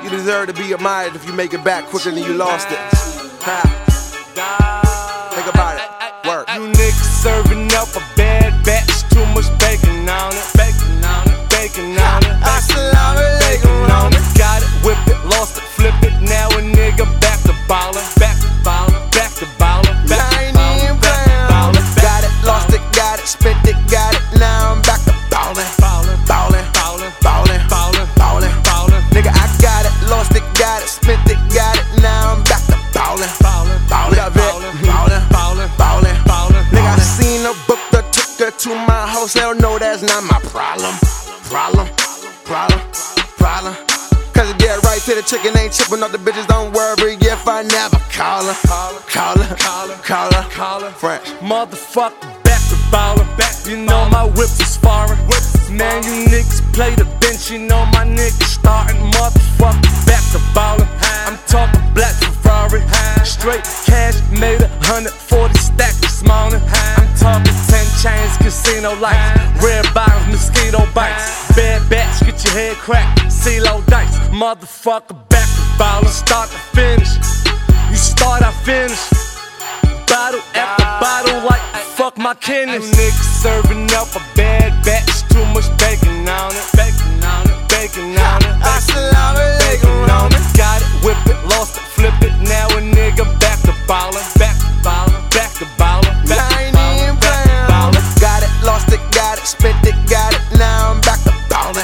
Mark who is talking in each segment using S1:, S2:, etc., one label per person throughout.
S1: You deserve to be admired if you make it back quicker than you lost it. Ha. Think about it. Work.
S2: You niggas serving up a bad batch, too much bacon on it. Bacon on it, bacon on it. Bacon on it. Got it, whip it, lost it, flip it. Now a nigga back to ballin'. Back to ballin', back to ballin'. Back to ballin', back to ballin'.
S1: Got it, lost it, got it, spent it, got it. Now I'm back to ballin'. Ballin', ballin', ballin', ballin', ballin', ballin', ballin'. Nigga, I got it, lost it, got it, spent it, got it. Now I'm back to ballin'. Ballin', ballin', ballin', ballin', ballin', ballin'. Nigga, I seen her, booked her, took her to my house. Hell no, that's not my problem. Problem. Cause it get right to the chicken, ain't chippin' off the bitches, don't worry if I never call her. Fresh.
S2: Motherfucker, back to ballin'. You know my whips is foreign. Man, you niggas play the bench, you know my niggas startin'. Motherfucker, back to ballin'. I'm talking black Ferrari. Straight cash, made 140 stacks this morning. I'm talking 10 chains, casino lights, red bottoms, mosquito bites. Bad batch, get your head cracked, CeeLo dice. Motherfucker, back to ballin'. Start to finish, you start, I finish. Bottle after bottle like fuck my kidneys. Niggas serving up a bad batch, too much bacon on it. Bacon on it, bacon on it. Bacon on it. Got it, whip it, lost it, flip it. Now a nigga back to ballin'. Back to ballin', back to ballin'.
S1: I ain't even playing. Got it, lost it, got it, spent it, got it. Now I'm back to ballin'.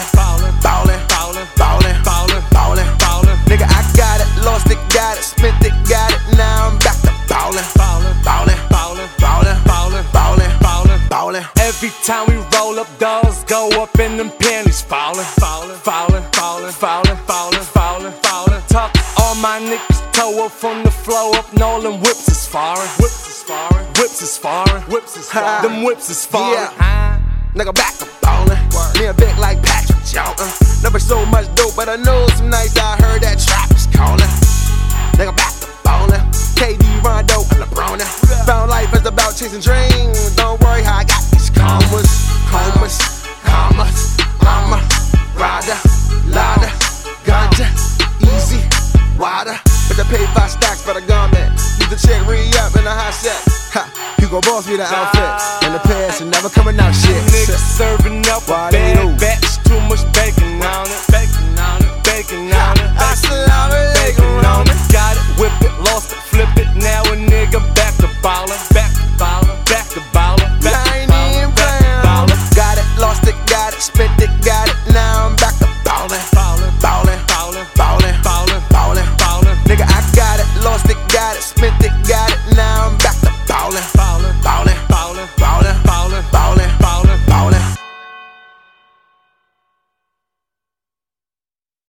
S1: Ballin'. Nigga, I got it, lost it, got it, spent it, got it. Now I'm back to ballin'.
S2: Every time we roll up, doors go up and them panties fallin'. Talk all my niggas toe up from the floor up, and all them whips is foreign. Them whips is foreign.
S1: Yeah. Nigga, back to ballin'. Me a bit like Patrick Jordan. Never so much dope, but I know some nights I heard that trap is callin'. Nigga, back to ballin'. KD, Rondo, and LeBron. Found life is about chasing dreams. Don't worry how I got these commas. I'm a rider, ladder, ganja, easy, water. But I paid 5 stacks for the garment. Use the check, re-up in a hot set. Ha, you gon' boss me the outfit. In the past, and never coming out shit.
S2: Niggas serving up a bad batch, too much bacon on it. Bacon on it. Bacon on it. Got it, whip it, lost it, flip it. Now a nigga back to ballin'.